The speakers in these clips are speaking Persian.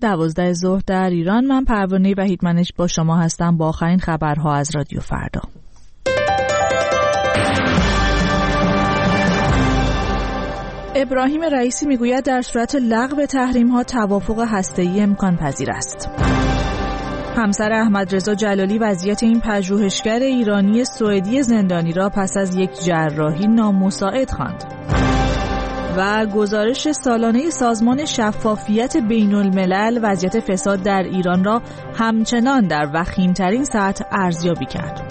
12 ظهر در ایران. من پروانه وحیدمنش با شما هستم با آخرین خبرها از رادیو فردا. ابراهیم رئیسی میگوید در صورت لغو تحریم‌ها توافق هسته‌ای امکان پذیر است. همسر احمدرضا جلالی وضعیت این پژوهشگر ایرانی سوئدی زندانی را پس از یک جراحی نامساعد خواند. و گزارش سالانه سازمان شفافیت بین‌الملل وضعیت فساد در ایران را همچنان در وخیم‌ترین سطح ارزیابی کرد.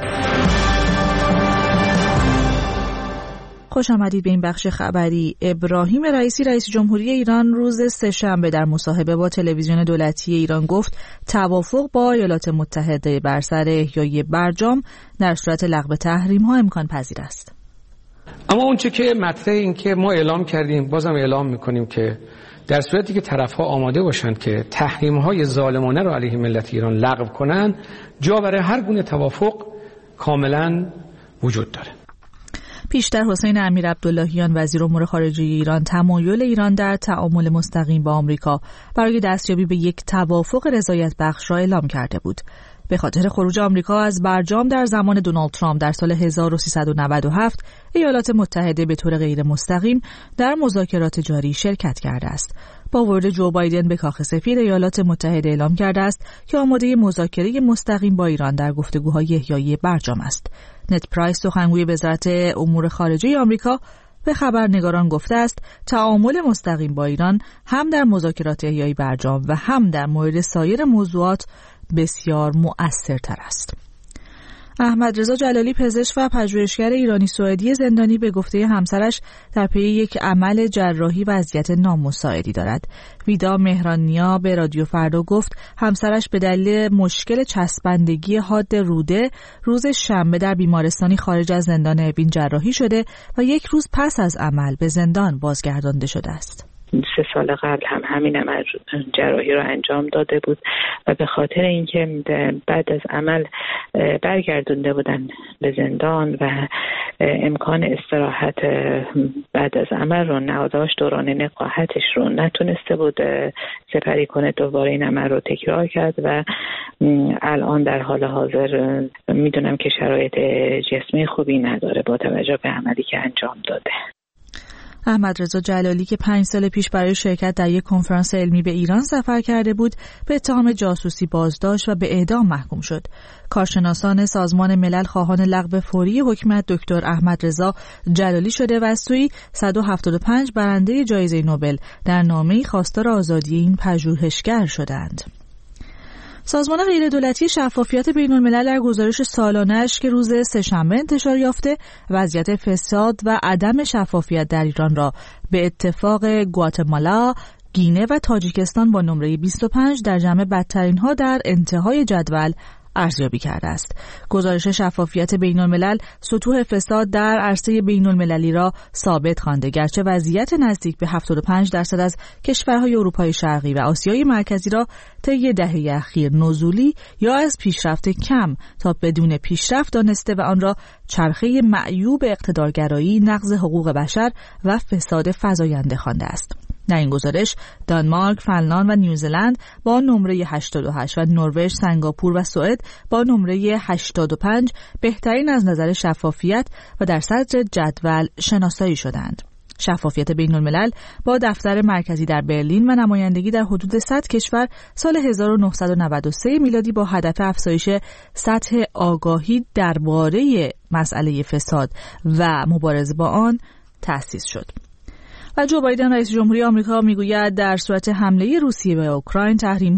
خوش آمدید به این بخش خبری. ابراهیم رئیسی رئیس جمهوری ایران روز سه‌شنبه در مصاحبه با تلویزیون دولتی ایران گفت توافق با ایالات متحده بر سر احیای برجام در صورت لغو تحریم‌ها امکان پذیر است. اما اونچه که مطرح این که ما اعلام کردیم بازم اعلام میکنیم که در صورتی که طرف‌ها آماده باشند که تحریم‌های ظالمانه را علیه ملت ایران لغو کنند، جا برای هر گونه توافق کاملا وجود داره. پیشتر حسین امیرعبداللهیان وزیر امور خارجه ایران تمایل ایران در تعامل مستقیم با آمریکا برای دستیابی به یک توافق رضایت بخش را اعلام کرده بود. به خاطر خروج آمریکا از برجام در زمان دونالد ترامپ در سال 1397 ایالات متحده به طور غیر مستقیم در مذاکرات جاری شرکت کرده است. با ورود جو بایدن به کاخ سفید ایالات متحده اعلام کرده است که آماده مذاکره مستقیم با ایران در گفتگوهای احیای برجام است. نت پرایس سخنگوی وزارت امور خارجه آمریکا به خبرنگاران گفته است تعامل مستقیم با ایران هم در مذاکرات احیای برجام و هم در مورد سایر موضوعات بسیار مؤثرتر است. احمدرضا جلالی پزشک و پژوهشگر ایرانی سوئدی زندانی به گفته همسرش در پی یک عمل جراحی وضعیت نامساعدی دارد. ویدا مهرانیا به رادیو فردا گفت همسرش به دلیل مشکل چسبندگی حاد روده روز شنبه در بیمارستانی خارج از زندان اوین جراحی شده و یک روز پس از عمل به زندان بازگردانده شده است. 3 سال قبل هم همین عمل جراحی رو انجام داده بود و به خاطر اینکه بعد از عمل برگردونده بودن به زندان و امکان استراحت بعد از عمل رو نداشت، دوران نقاهتش رو نتونسته بود سپری کنه، دوباره این عمل رو تکرار کرد و الان در حال حاضر میدونم که شرایط جسمی خوبی نداره با توجه به عملی که انجام داده. احمدرضا جلالی که 5 سال پیش برای شرکت در یک کنفرانس علمی به ایران سفر کرده بود، به اتهام جاسوسی بازداشت و به اعدام محکوم شد. کارشناسان سازمان ملل خواهان لغو فوری حکم دکتر احمدرضا جلالی شده و از سوی 175 برنده جایزه نوبل در نامه‌ای خواستار آزادی این پژوهشگر شدند. سازمان غیردولتی شفافیت بین‌الملل در گزارش سالانه‌اش که روز سه‌شنبه انتشار یافته وضعیت فساد و عدم شفافیت در ایران را به اتفاق گواتمالا، گینه و تاجیکستان با نمره 25 در جمع بدترین‌ها در انتهای جدول ارزیابی کرده است. گزارش شفافیت بین‌الملل سطوح فساد در عرصه بین‌المللی را ثابت خوانده، گرچه وضعیت نزدیک به 75% از کشورهای اروپای شرقی و آسیای مرکزی را طی دهه اخیر نزولی یا از پیشرفت کم تا بدون پیشرفت دانسته و آن را چرخه معیوب اقتدارگرایی، نقض حقوق بشر و فساد فزاینده خوانده است. در این گزارش دانمارک، فنلاند و نیوزلند با نمره 88 و نروژ، سنگاپور و سوئد با نمره 85 بهترین از نظر شفافیت و در صدر جدول شناسایی شدند. شفافیت بین‌الملل با دفتر مرکزی در برلین و نمایندگی در حدود 100 کشور سال 1993 میلادی با هدف افزایش سطح آگاهی درباره مسئله فساد و مبارزه با آن تأسیس شد. و جو بایدن رئیس جمهوری آمریکا میگوید در صورت حمله روسیه به اوکراین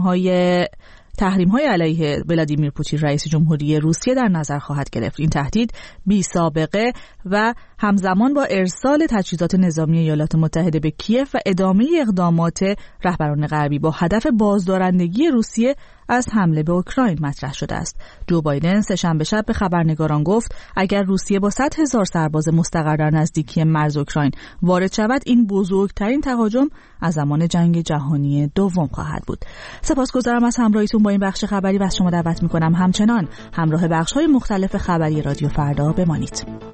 تحریم‌های علیه ولادیمیر پوتین رئیس جمهوری روسیه در نظر خواهد گرفت. این تهدید بی سابقه و همزمان با ارسال تجهیزات نظامی ایالات متحده به کیف و ادامه اقدامات رهبران غربی با هدف بازدارندگی روسیه از حمله به اوکراین مطرح شده است. جو بایدن سه‌شنبه شب به خبرنگاران گفت اگر روسیه با 100,000 سرباز مستقر در نزدیکی مرز اوکراین وارد شود، این بزرگترین تهاجم از زمان جنگ جهانی دوم خواهد بود. سپاسگزارم از همراهیتون با این بخش خبری و از شما دعوت می‌کنم همچنان همراه بخش‌های مختلف خبری رادیو فردا بمانید.